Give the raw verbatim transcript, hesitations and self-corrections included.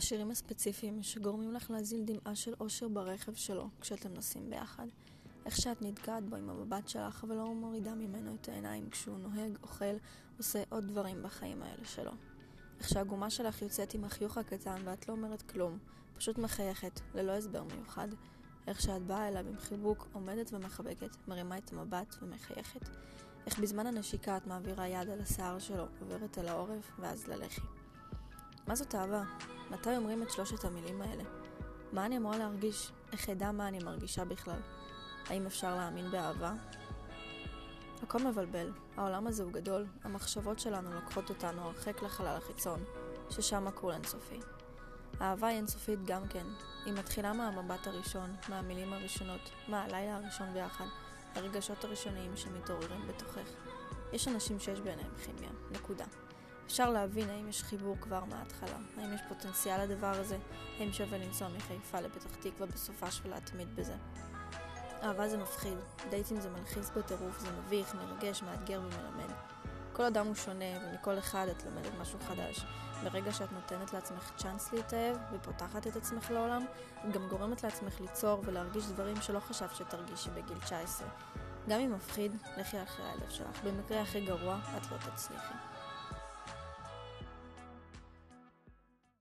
השירים הספציפיים שגורמים לך להזיל דמעה של אושר ברכב שלו כשאתם נוסעים ביחד. איך שאת נתקעת בו עם המבט שלך ולא מורידה ממנו את העיניים כשהוא נוהג, אוכל, עושה עוד דברים בחיים האלה שלו. איך שהגומה שלך יוצאת עם החיוך הקטן ואת לא אומרת כלום, פשוט מחייכת, ללא הסבר מיוחד. איך שאת באה אליו עם חיבוק, עומדת ומחבקת, מרימה את המבט ומחייכת. איך בזמן הנשיקה את מעבירה יד על השיער שלו, עוברת אל העורף ואז ללחי. מה זאת אהבה? מתי אומרים את שלושת המילים האלה? מה אני אמורה להרגיש? איך אדע מה אני מרגישה בכלל? האם אפשר להאמין באהבה? הכל מבלבל, העולם הזה הוא גדול, המחשבות שלנו לוקחות אותנו הרחק לחלל החיצון, ששם הכל אינסופי. האהבה היא אינסופית גם כן, היא מתחילה מהמבט הראשון, מהמילים הראשונות, מהלילה הראשון ביחד, הרגשות הראשוניים שמתעוררים בתוכך. יש אנשים שיש ביניהם כימיה, נקודה. אפשר להבין האם יש חיבור כבר מההתחלה, האם יש פוטנציאל לדבר הזה, האם שווה לנסוע מחיפה לפתח תקווה בסופש ולהתמיד בזה. אהבה זה מפחיד, דייטים זה מלחיץ בטירוף, זה מביך, מרגש, מאתגר ומלמד. כל אדם הוא שונה ומכל אחד את לומדת משהו חדש. ברגע שאת נותנת לעצמך צ'אנס להתאהב ופותחת את עצמך לעולם, את גם גורמת לעצמך ליצור ולהרגיש דברים שלא חשב שתרגישי בגיל תשע עשרה. גם אם מפחיד, לכי אחרי הלב שלך. במקרה הכי גרוע, את לא תצליחי.